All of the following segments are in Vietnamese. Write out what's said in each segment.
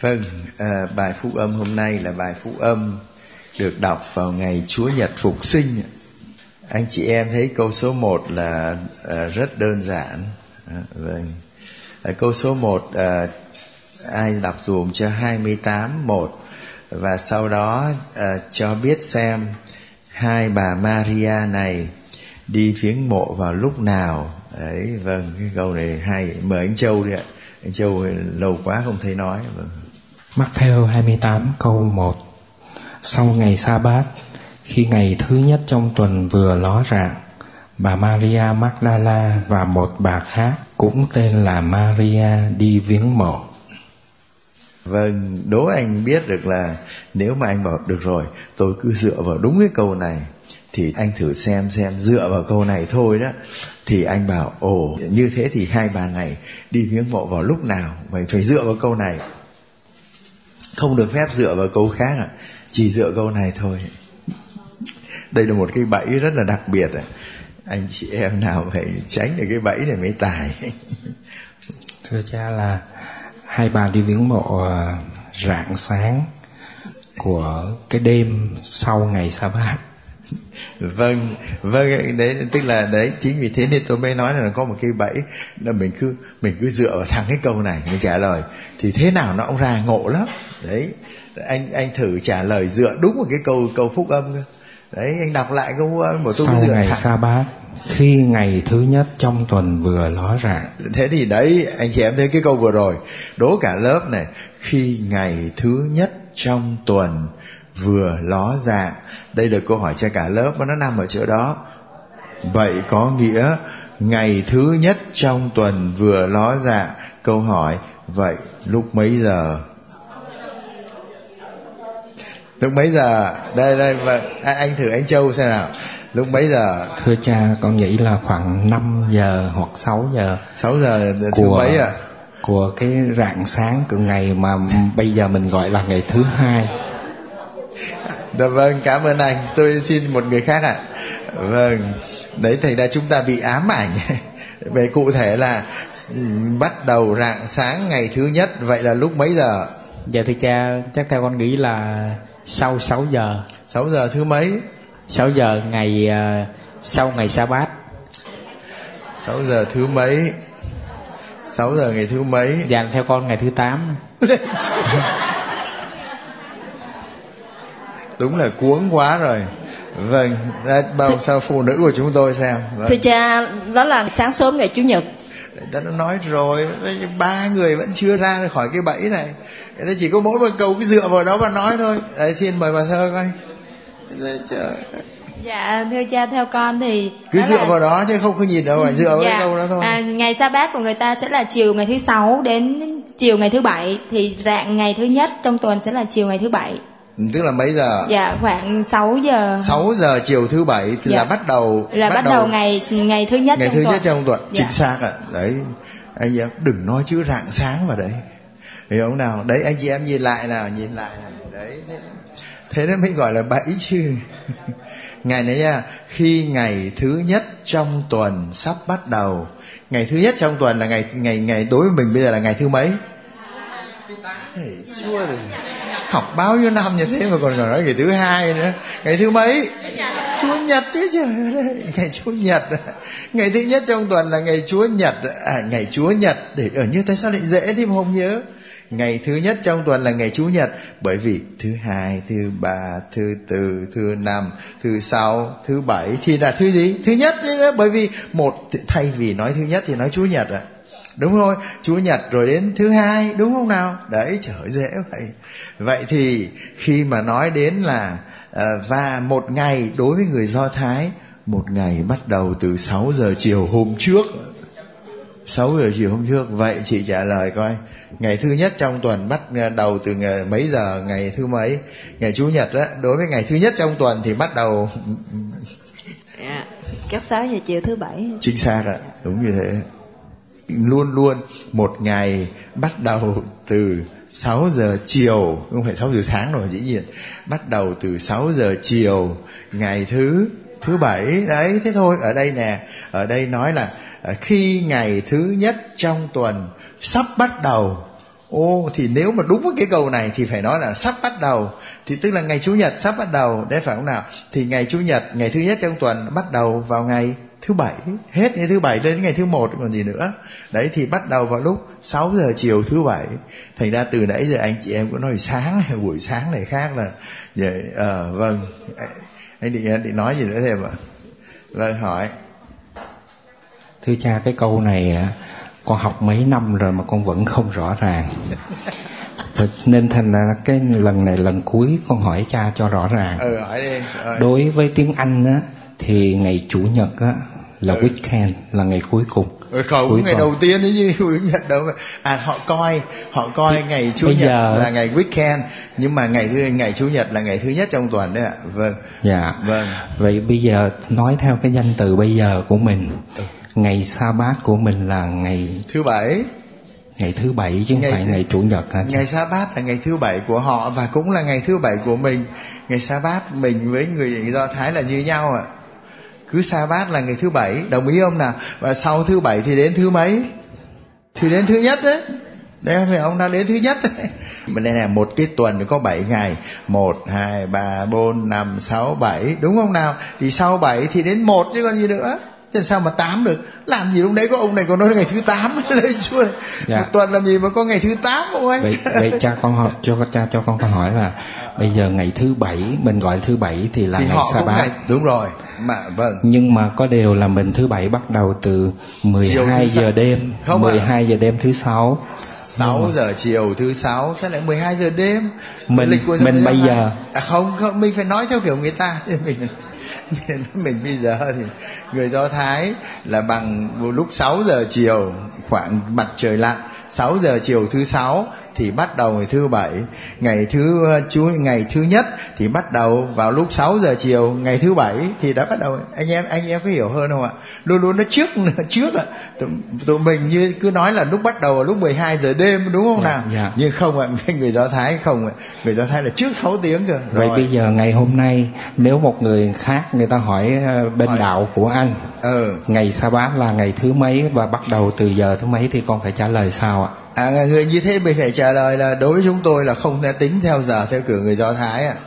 Vâng, bài phúc âm hôm nay là bài phúc âm được đọc vào ngày Chúa Nhật Phục Sinh. Anh chị em thấy câu số 1 là rất đơn giản. Vâng. Câu số 1 ai đọc dùm cho 28:1 và sau đó cho biết xem hai bà Maria này đi viếng mộ vào lúc nào. Đấy, vâng, cái câu này hay. Mời anh Châu đi ạ. Anh Châu lâu quá không thấy nói. Vâng. Mắc-theo 28 câu 1. Sau ngày sa-bát, khi ngày thứ nhất trong tuần vừa ló rạng, bà Maria Magdala và một bà khác cũng tên là Maria đi viếng mộ. Vâng, đố anh biết được là nếu mà anh bảo được rồi, tôi cứ dựa vào đúng cái câu này, thì anh thử xem dựa vào câu này thôi đó, thì anh bảo ồ, như thế thì hai bà này đi viếng mộ vào lúc nào? Phải dựa vào câu này, không được phép dựa vào câu khác ạ, chỉ dựa câu này thôi. Đây là một cái bẫy rất là đặc biệt ạ. Anh chị em nào phải tránh được cái bẫy này mới tài. Thưa cha, là hai bà đi viếng mộ rạng sáng của cái đêm sau ngày sa-bát. Vâng, đấy, tức là đấy, chính vì thế nên tôi mới nói là có một cái bẫy, là mình cứ dựa vào thẳng cái câu này mình trả lời thì thế nào nó cũng ra ngộ lắm. Đấy, anh thử trả lời dựa đúng một cái câu phúc âm cơ. Đấy, anh đọc lại câu của tôi. Sau dựa ngày thẳng. sa-bát, khi ngày thứ nhất trong tuần vừa ló rạng. Thế thì đấy, anh chị em thấy cái câu vừa rồi đố cả lớp này, khi ngày thứ nhất trong tuần vừa ló dạng. Đây là câu hỏi cho cả lớp và nó nằm ở chỗ đó. Vậy có nghĩa ngày thứ nhất trong tuần vừa ló dạng. Câu hỏi vậy lúc mấy giờ? Lúc mấy giờ? Đây anh thử anh Châu xem nào. Lúc mấy giờ? Thưa cha, con nghĩ là khoảng 5 giờ hoặc 6 giờ. 6 giờ thứ mấy ạ? Của cái rạng sáng của ngày mà bây giờ mình gọi là ngày thứ hai. Vâng, cảm ơn anh. Tôi xin một người khác ạ. Vâng, đấy, thành ra chúng ta bị ám ảnh. Về cụ thể là bắt đầu rạng sáng ngày thứ nhất, vậy là lúc mấy giờ? Dạ thưa cha, chắc theo con nghĩ là sau 6 giờ. 6 giờ thứ mấy? 6 giờ ngày sau ngày sa-bát. 6 giờ thứ mấy? 6 giờ ngày thứ mấy? Dạ theo con ngày thứ 8. Đúng là cuống quá rồi. Vâng, bao sao phụ nữ của chúng tôi xem. Vâng. Thưa cha, đó là sáng sớm ngày Chủ nhật. Ta đã nói rồi, 3 người vẫn chưa ra khỏi cái bẫy này. Người ta chỉ có mỗi một câu cứ dựa vào đó mà nói thôi. Đấy, xin mời bà Thơ coi. Dạ thưa cha, theo con thì cứ dựa vào đó chứ không nhìn đâu, phải dựa vào cái câu đó thôi. Ngày sa-bát của người ta sẽ là chiều ngày thứ 6 đến chiều ngày thứ 7, thì rạng ngày thứ nhất trong tuần sẽ là chiều ngày thứ 7. Tức là mấy giờ? Dạ khoảng 6 giờ. 6 giờ chiều thứ 7 thì là bắt đầu ngày thứ nhất ngày trong thứ tuần. nhất trong tuần. Dạ. Chính xác ạ. Đấy, anh em đừng nói chữ rạng sáng vào đấy, hiểu không nào? Đấy, anh chị em nhìn lại nào. Đấy, thế nó mới gọi là bẫy chứ. Ngày này nha, khi ngày thứ nhất trong tuần sắp bắt đầu. Ngày thứ nhất trong tuần là ngày đối với mình bây giờ là ngày thứ mấy? Chúa rồi. Học bao nhiêu năm như thế mà còn nói ngày thứ hai nữa. Ngày thứ mấy? Chúa Nhật chứ trời ơi. Ngày Chúa Nhật. Ngày thứ nhất trong tuần là ngày Chúa Nhật. Ngày Chúa Nhật. Để ở như tại sao lại dễ thế mà không nhớ? Ngày thứ nhất trong tuần là ngày Chủ nhật. Bởi vì thứ hai, thứ ba, thứ tư, thứ năm, thứ sáu, thứ bảy thì là thứ gì? Thứ nhất chứ đó. Bởi vì thay vì nói thứ nhất thì nói Chủ nhật ạ. Đúng rồi, Chủ nhật rồi đến thứ hai, đúng không nào? Đấy, trời ơi, dễ vậy. Vậy thì khi mà nói đến là và một ngày đối với người Do Thái, một ngày bắt đầu từ 6 giờ chiều hôm trước. 6 giờ chiều hôm trước. Vậy chị trả lời coi, ngày thứ nhất trong tuần bắt đầu từ mấy giờ? Ngày thứ mấy? Ngày Chủ nhật á, đối với ngày thứ nhất trong tuần thì bắt đầu Các 6 giờ chiều thứ 7. Chính xác ạ, đúng như thế. Luôn một ngày bắt đầu từ 6 giờ chiều, không phải 6 giờ sáng rồi, dĩ nhiên. Bắt đầu từ 6 giờ chiều ngày thứ 7. Đấy, thế thôi. Ở đây nè, ở đây nói là khi ngày thứ nhất trong tuần sắp bắt đầu. Thì nếu mà đúng với cái câu này thì phải nói là sắp bắt đầu, thì tức là ngày Chủ nhật sắp bắt đầu đấy, phải không nào? Thì ngày Chủ nhật, ngày thứ nhất trong tuần bắt đầu vào ngày thứ bảy, hết ngày thứ bảy đến ngày thứ một còn gì nữa. Đấy, thì bắt đầu vào lúc 6 giờ chiều thứ bảy. Thành ra từ nãy giờ anh chị em cũng nói sáng hay buổi sáng này khác là vậy. Vâng, anh định nói gì nữa thêm ạ? Vâng, hỏi. Thưa cha, cái câu này con học mấy năm rồi mà con vẫn không rõ ràng. Nên thành ra cái lần này lần cuối con hỏi cha cho rõ ràng. Hỏi đi. Đối với tiếng Anh á, thì ngày Chủ nhật á là weekend, là ngày cuối cùng. Không, ngày đầu tiên đấy chứ, Chủ nhật đâu. Họ coi ngày Chủ nhật là ngày weekend, nhưng mà ngày Chủ nhật là ngày thứ nhất trong tuần đấy ạ. Vâng. Dạ. Vâng. Vậy bây giờ nói theo cái danh từ bây giờ của mình, ngày sa bát của mình là ngày thứ bảy. Ngày thứ bảy chứ không phải ngày Chủ nhật hả? Ngày sa bát là ngày thứ bảy của họ và cũng là ngày thứ bảy của mình. Ngày sa bát mình với người Do Thái là như nhau ạ. Cứ sa bát là ngày thứ bảy, đồng ý không nào? Và sau thứ bảy thì đến thứ mấy? Thì đến thứ nhất đấy. Đấy phải ông, đã đến thứ nhất đấy. Bên đây là một cái tuần có 7 ngày, 1, 2, 3, 4, 5, 6, 7, đúng không nào? Thì sau 7 thì đến 1 chứ còn gì nữa. Thế sao mà 8 được? Làm gì lúc đấy có ông này còn nói ngày thứ 8 lên chưa? Dạ. Một tuần làm gì mà có ngày thứ 8 không anh? Vậy cha con hỏi, cho con hỏi là bây giờ ngày thứ bảy, mình gọi thứ bảy thì là thì ngày sa bát. Đúng rồi. Mà vâng. Nhưng mà có điều là mình thứ bảy bắt đầu từ 12 giờ đêm, 12 giờ đêm thứ sáu. 6 giờ chiều thứ sáu sẽ lại 12 giờ đêm. Mình bây giờ không, mình phải nói theo kiểu người ta. Mình bây giờ thì người Do Thái là bằng lúc 6 giờ chiều, khoảng mặt trời lặn, 6 giờ chiều thứ sáu thì bắt đầu ngày thứ bảy. Ngày thứ nhất thì bắt đầu vào lúc 6 giờ chiều ngày thứ bảy thì đã bắt đầu. Anh em có hiểu hơn không ạ? Luôn nó trước ạ. Tụi mình như cứ nói là lúc bắt đầu là lúc 12 giờ đêm, đúng không nào? Dạ. Nhưng không ạ, người Do Thái không ạ. Người Do Thái là trước 6 tiếng cơ. Vậy bây giờ ngày hôm nay nếu một người khác người ta hỏi đạo của anh, ngày sa bát là ngày thứ mấy và bắt đầu từ giờ thứ mấy thì con phải trả lời sao ạ? Người như thế mình phải trả lời là đối với chúng tôi là không thể tính theo giờ theo kiểu người Do Thái ạ.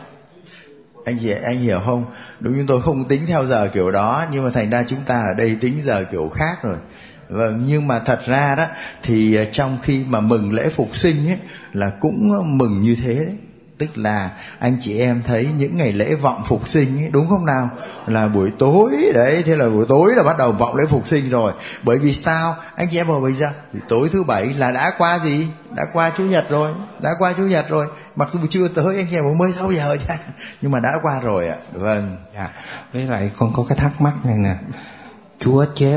Anh hiểu không? Đúng, chúng tôi không tính theo giờ kiểu đó, nhưng mà thành ra chúng ta ở đây tính giờ kiểu khác rồi. Vâng, nhưng mà thật ra đó thì trong khi mà mừng lễ phục sinh ấy là cũng mừng như thế đấy. Tức là anh chị em thấy những ngày lễ vọng phục sinh ấy, đúng không nào? Là buổi tối đấy, thế là buổi tối là bắt đầu vọng lễ phục sinh rồi. Bởi vì sao? Anh chị em bảo bây giờ tối thứ bảy là đã qua gì? Đã qua Chủ nhật rồi. Mặc dù chưa tới, anh chị em mới 6 giờ chứ, nhưng mà đã qua rồi ạ. Vâng. Dạ. Với lại con có cái thắc mắc này nè. Chúa chết,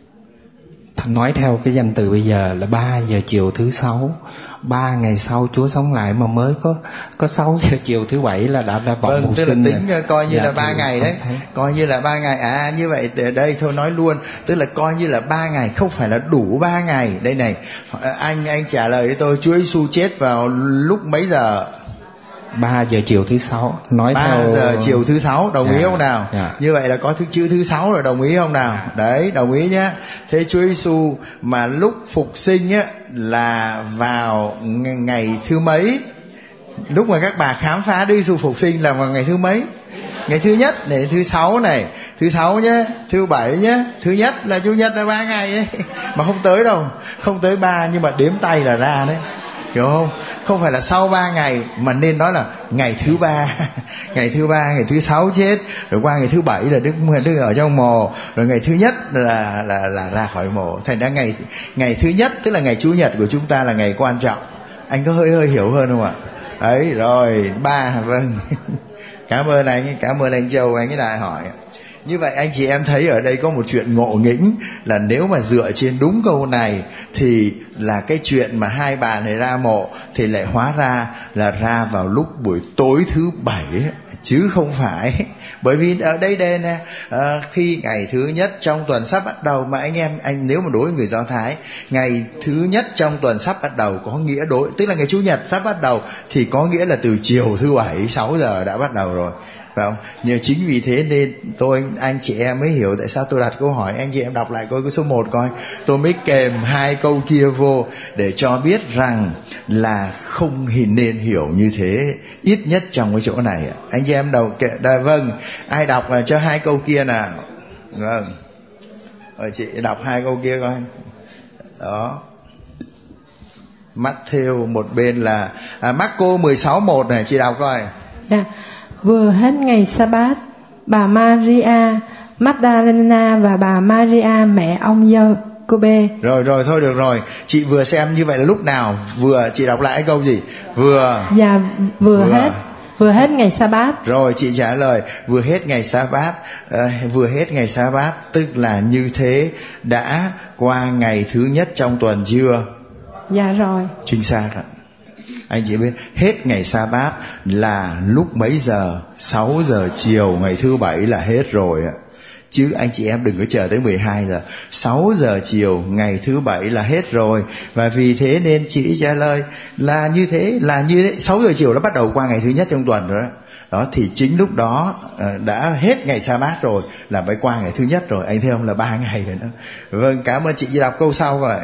nói theo cái danh từ bây giờ là 3 giờ chiều thứ sáu, 3 ngày sau Chúa sống lại mà mới có 6 giờ chiều thứ bảy là đã vọng phục sinh. Tức là tính coi như là 3 ngày đấy. Coi như là 3 ngày. Như vậy ở đây thôi nói luôn, tức là coi như là 3 ngày, không phải là đủ 3 ngày. Đây này, anh trả lời với tôi, Chúa Giêsu chết vào lúc mấy giờ? 3 giờ chiều thứ sáu. Nói 3 theo giờ chiều thứ sáu, đồng ý không nào? Như vậy là có chữ thứ sáu rồi, đồng ý không nào? Đấy, đồng ý nhá. Thế Chúa Giêsu mà lúc phục sinh á là vào ngày thứ mấy? Lúc mà các bà khám phá Đức Giêsu phục sinh là vào ngày thứ mấy? Ngày thứ nhất này, thứ sáu này, thứ sáu nhá, thứ bảy nhá, thứ nhất là Chủ nhật là 3 ngày ấy. Mà không tới đâu, không tới 3 nhưng mà đếm tay là ra đấy. Hiểu không? Không phải là sau 3 ngày mà nên nói là ngày thứ 3. Ngày thứ 3, ngày thứ 6 chết, rồi qua ngày thứ 7 là Đức ở trong mồ, rồi ngày thứ nhất là ra khỏi mồ. Thành ra ngày thứ nhất tức là ngày Chủ nhật của chúng ta là ngày quan trọng. Anh có hơi hiểu hơn không ạ? Đấy, rồi 3, vâng. Cảm ơn anh Châu, anh cái đại hỏi. Như vậy anh chị em thấy ở đây có một chuyện ngộ nghĩnh, là nếu mà dựa trên đúng câu này thì là cái chuyện mà hai bà này ra mộ thì lại hóa ra là ra vào lúc buổi tối thứ bảy chứ không phải. Bởi vì ở đây nè, khi ngày thứ nhất trong tuần sắp bắt đầu, mà anh nếu mà đối với người Do Thái, ngày thứ nhất trong tuần sắp bắt đầu có nghĩa tức là ngày Chủ nhật sắp bắt đầu thì có nghĩa là từ chiều thứ bảy 6 giờ đã bắt đầu rồi. phải không? Nhưng chính vì thế nên anh chị em mới hiểu tại sao tôi đặt câu hỏi. Anh chị em đọc lại câu số 1 coi. Tôi mới kèm 2 câu kia vô để cho biết rằng là không nên hiểu như thế, ít nhất trong cái chỗ này. Anh chị em vâng, ai đọc cho 2 câu kia nào? Vâng. Rồi chị đọc 2 câu kia coi. Đó. Matthew một bên là Marco 16:1 này, chị đọc coi. Yeah. Vừa hết ngày Sa-bát, bà Maria Magdalena và bà Maria mẹ ông Giô-cô-bê. Rồi thôi được rồi. Chị vừa xem như vậy là lúc nào? Vừa, chị đọc lại câu gì? Vừa. Dạ, vừa hết ngày Sa-bát. Rồi chị trả lời vừa hết ngày Sa-bát. Vừa hết ngày Sa-bát tức là như thế đã qua ngày thứ nhất trong tuần chưa? Dạ rồi. Chính xác ạ. Anh chị biết hết ngày Sa-bát là lúc mấy giờ? 6 giờ chiều ngày thứ Bảy là hết rồi ạ. Chứ anh chị em đừng có chờ tới 12 giờ. 6 giờ chiều ngày thứ Bảy là hết rồi. Và vì thế nên chị trả lời là như thế. 6 giờ chiều nó bắt đầu qua ngày thứ nhất trong tuần rồi đó. Đó thì chính lúc đó đã hết ngày Sa-bát rồi, là phải qua ngày thứ nhất rồi. Anh thấy không, là 3 ngày rồi đó. Vâng, cảm ơn chị. Đọc câu sau rồi.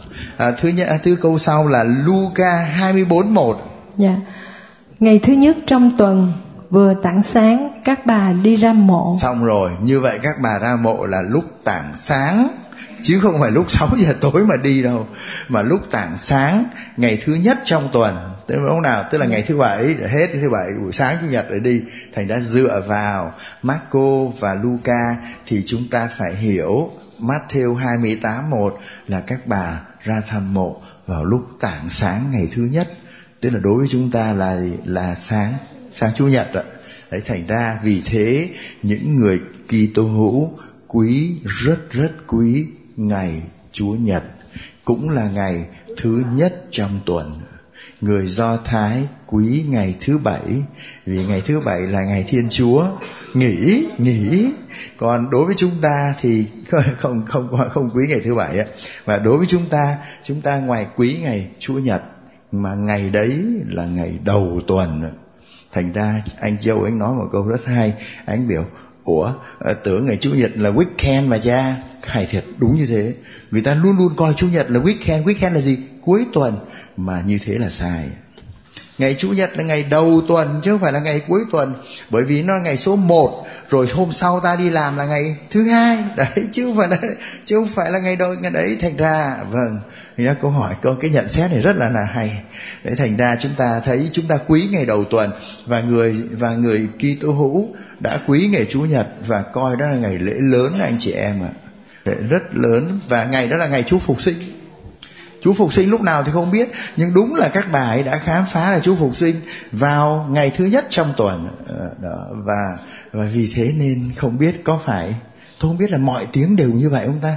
Thứ câu sau là Luca 24:1. Dạ. Ngày thứ nhất trong tuần vừa tảng sáng, các bà đi ra mộ. Xong rồi, như vậy các bà ra mộ là lúc tảng sáng, chứ không phải lúc 6 giờ tối mà đi đâu, mà lúc tảng sáng ngày thứ nhất trong tuần. Tức là lúc nào? Tức là ngày thứ Bảy, hết thứ Bảy, buổi sáng Chủ nhật rồi đi. Thành ra dựa vào Marco và Luca thì chúng ta phải hiểu Matthew 28:1 là các bà ra thăm mộ vào lúc tảng sáng ngày thứ nhất. Tức là đối với chúng ta là sáng Chủ nhật ạ. Đấy, thành ra vì thế những người Kitô hữu quý, rất quý ngày Chúa Nhật, cũng là ngày thứ nhất trong tuần. Người Do Thái quý ngày thứ Bảy, vì ngày thứ Bảy là ngày Thiên Chúa nghỉ. Còn đối với chúng ta thì không quý ngày thứ Bảy á. Và đối với chúng ta ngoài quý ngày Chúa Nhật, mà ngày đấy là ngày đầu tuần. Thành ra anh Châu anh nói một câu rất hay. Anh biểu tưởng ngày Chủ nhật là weekend mà cha. Hay thiệt, đúng như thế. Người ta luôn luôn coi Chủ nhật là weekend. Weekend là gì? Cuối tuần. Mà như thế là sai. Ngày Chủ nhật là ngày đầu tuần chứ không phải là ngày cuối tuần. Bởi vì nó là ngày số 1, rồi hôm sau ta đi làm là ngày thứ 2. Đấy, chứ không phải là ngày đầu ngày đấy. Thành ra câu hỏi, cái nhận xét này rất là hay. Để thành ra chúng ta thấy chúng ta quý ngày đầu tuần, và người Kitô hữu đã quý ngày Chủ nhật và coi đó là ngày lễ lớn anh chị em ạ. Lễ rất lớn, và ngày đó là ngày Chúa Phục Sinh. Chúa Phục Sinh lúc nào thì không biết, nhưng đúng là các bà ấy đã khám phá là Chúa Phục Sinh vào ngày thứ nhất trong tuần. Và vì thế nên không biết tôi không biết là mọi tiếng đều như vậy không ta?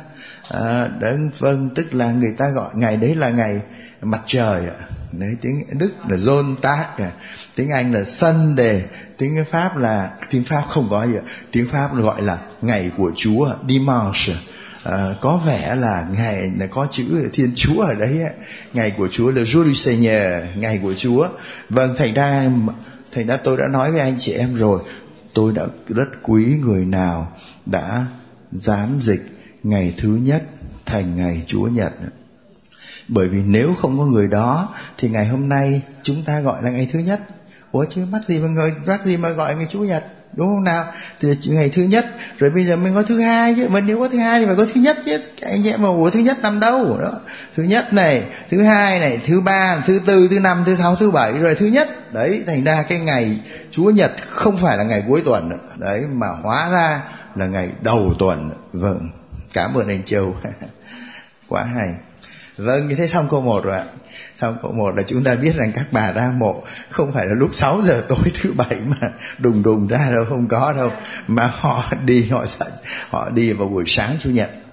Vâng, tức là người ta gọi ngày đấy là ngày mặt trời. Đấy, tiếng Đức là Sonntag, tiếng Anh là Sunday, tiếng Pháp không có gì. Tiếng Pháp gọi là ngày của Chúa, Dimanche. Có vẻ là ngày là có chữ Thiên Chúa ở đấy ấy. Ngày của Chúa là Jour du Seigneur, ngày của Chúa. Vâng, thành ra tôi đã nói với anh chị em rồi, tôi đã rất quý người nào đã giám dịch ngày thứ nhất thành ngày Chúa Nhật. Bởi vì nếu không có người đó thì ngày hôm nay chúng ta gọi là ngày thứ nhất. Chứ mắc gì mà gọi ngày Chúa Nhật, đúng không nào? Thì ngày thứ nhất, rồi bây giờ mình có thứ hai chứ. Mà nếu có thứ hai thì phải có thứ nhất chứ. Anh em mà thứ nhất nằm đâu đó? Thứ nhất này, thứ hai này, thứ ba, thứ tư, thứ năm, thứ sáu, thứ bảy, rồi thứ nhất. Đấy, thành ra cái ngày Chúa Nhật không phải là ngày cuối tuần. Đấy, mà hóa ra là ngày đầu tuần. Vâng, cảm ơn anh Châu. Quá hay. Vâng, như thế xong câu 1 rồi ạ. Xong câu 1 là chúng ta biết rằng các bà ra mộ không phải là lúc 6 giờ tối thứ Bảy mà đùng ra đâu, không có đâu. Mà họ đi vào buổi sáng Chủ nhật.